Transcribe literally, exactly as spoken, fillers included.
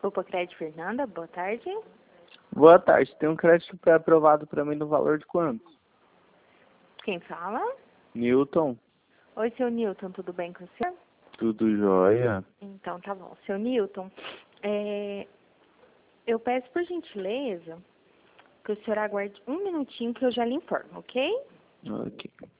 Opa, Crédito Fernanda, boa tarde. Boa tarde, tem um crédito pré-aprovado para mim no valor de quanto? Quem fala? Newton. Oi, seu Newton, tudo bem com você? Tudo jóia? Então, tá bom. Seu Newton, é, eu peço por gentileza que o senhor aguarde um minutinho que eu já lhe informo, ok? Ok.